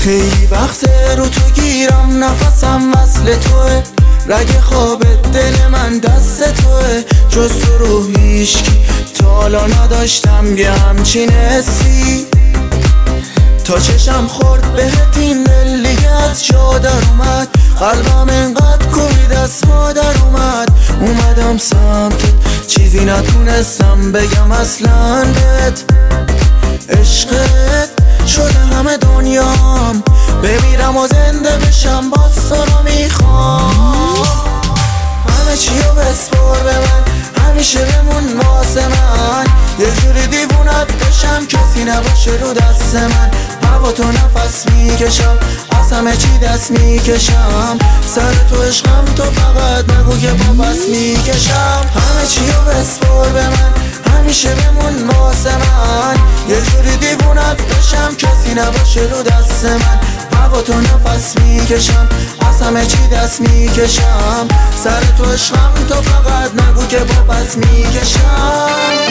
خیلی وقت رو تو گیرم، نفسم وصل توه، رگ خواب دل من دست توه. جز تو رو هیچکی تا حالا نداشتم یه همچین حسی. تا چشم خورد بهت این دل دیگه از جا در اومد، قلبم انقدر کوبید از مادر اومدم سمتت، چیزی نتونستم بگم اصلا بهت. عشقت شده همه دنیام، بمیرم و زنده بشم باز تو رو میخوام. همه چیو بسپار به من، همیشه بمون واسه من، یه جوری دیوونت بشم کسی نباشه رو دست من. هوا تو نفس میکشم، از همه چی دست میکشم، سر تو عشقم تو فقط نگو که با پس میکشم. همه چیو بسپار به من، همیشه بمون واسه من، یه جوری دیوونت بشم کسی نباشه رو دست من. هوا تو نفس میکشم، از همه چی دست میکشم، سر تو عشقم تو فقط نگو که با پس میکشم.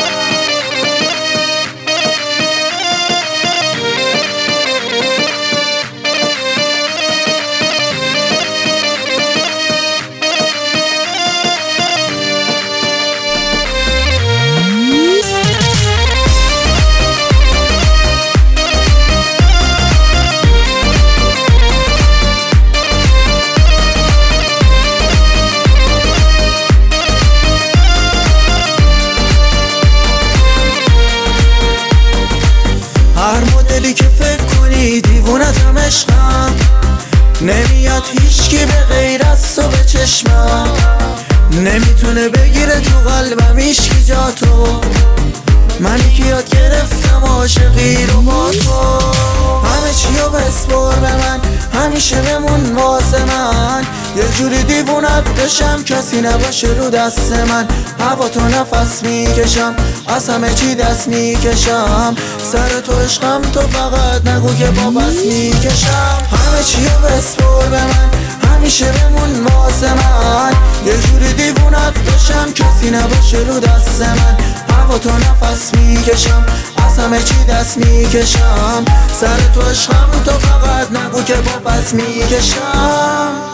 هر مدلی که فکر کنی دیوونتم عشقم، نمیاد هیچکی به غیر از تو به چشمم، نمیتونه بگیره تو قلبم هیچکی جا تو. منی که یاد گرفتم عاشقی رو با تو. همه چیو بسپار به من، همیشه بمون واسه من، یه جوری دیوونت بشم کسی نباشه رو دست من. هوا تو نفس میکشم، از همه چی دست میکشم، سر تو عشقم تو فقط نگو که با بس میکشم. همه چیو بسپار به من، همیشه بمون واسه من، یه جوری دیوونت بشم کسی نباشه رو دست من. هوا تو نفس میکشم، از همه چی دست میکشم، سر تو عشقم تو فقط نگو که با پس میکشم.